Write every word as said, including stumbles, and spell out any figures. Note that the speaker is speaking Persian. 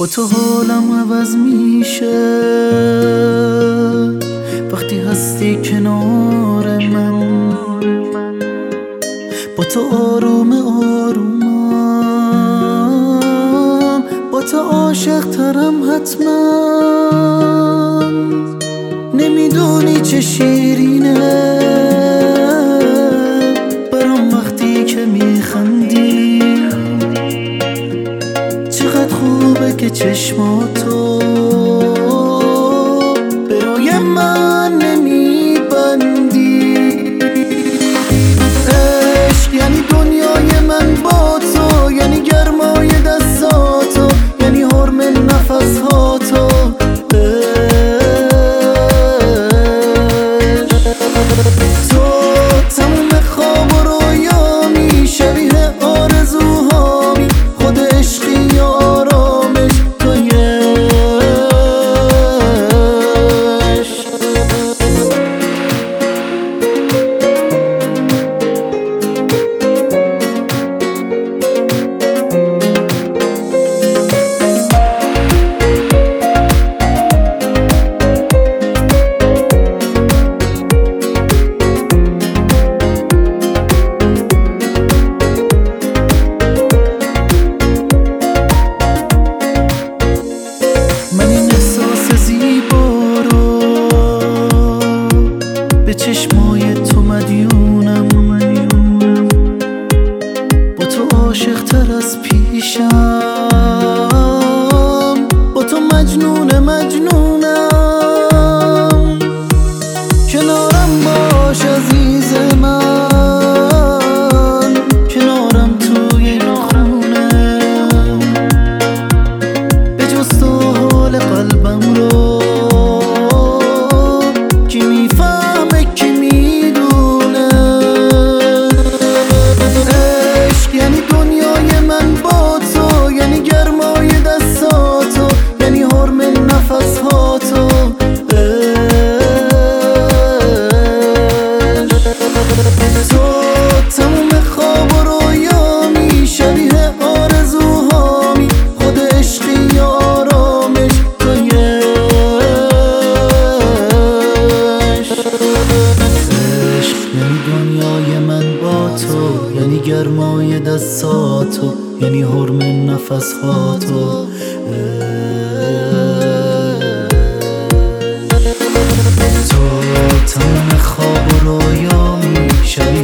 با تو حالم عوض میشه وقتی هستی کنار من. با تو آروم آرومم، با تو عاشق ترم حتما. نمیدونی چه شیرینه برام وقتی که میخندی، چقدر خوبه که چشماتو به روی من نمیبندی. عشق یعنی دنیای من با تو، یعنی گرمای دستاتو، یعنی حرم نفسهاتو. تو تموم خواب و رویامی، شبیه آرزوهامی، خود عشقی و آرامش توی عشق. چشمای تو مدیونم، با تو عاشق تر از پیشم، با تو مجنون مجنونم. کنارم باش عزیز من، کنارم توی این خونه، به جز تو حال قلبم رو کی میفهمه کی میدونه. عشق یعنی دنیای من با تو، یعنی گرمای دستاتو، یعنی حرم نفسهاتو. تو تموم خواب و رویامی، شبیه آرزوهامی، خود عشقی و آرامش توی عشق. عشق یعنی دنیای من با تو، یعنی گرمای دستاتو، یعنی حرم نفسهاتو. تو تمام خواب و رویامی، شبیه